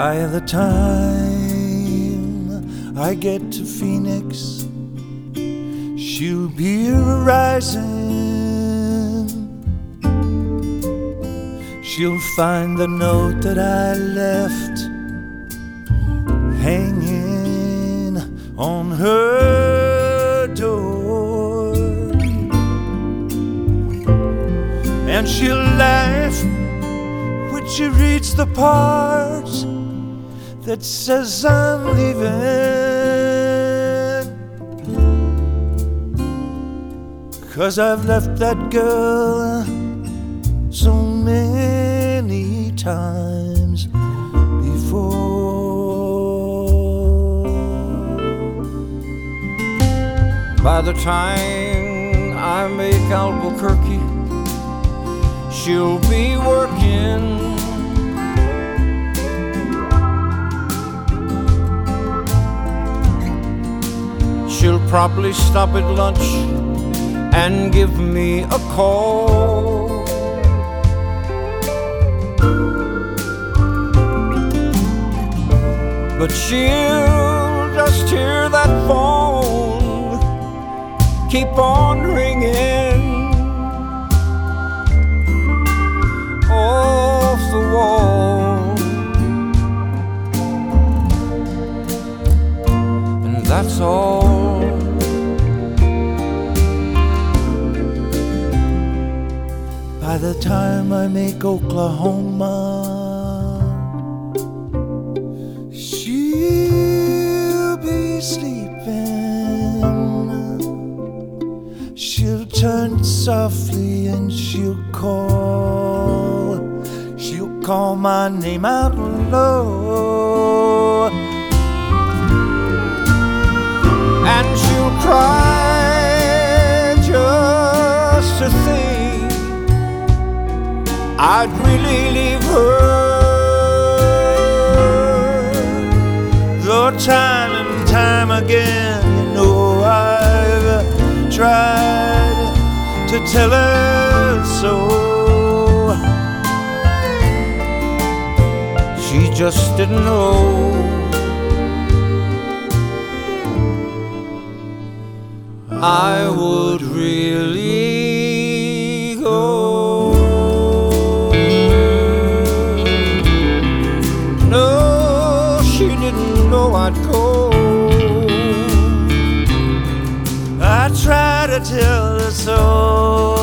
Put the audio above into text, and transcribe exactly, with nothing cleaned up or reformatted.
By the time I get to Phoenix, she'll be rising. She'll find the note that I left hanging on her door, and she'll laugh when she reads the part that says I'm leaving, 'cause I've left that girl so many times before. By the time I make Albuquerque, she'll be working. She'll probably stop at lunch and give me a call. But she'll just hear that phone keep on ringing off the wall, and that's all. By the time I make Oklahoma, she'll be sleeping. She'll turn softly and she'll call. She'll call my name out low, and she'll cry just to think I'd really leave her. Though time and time again, you know, I've tried to tell her so. She just didn't know. I would really go. She didn't know I'd go. I tried to tell her so.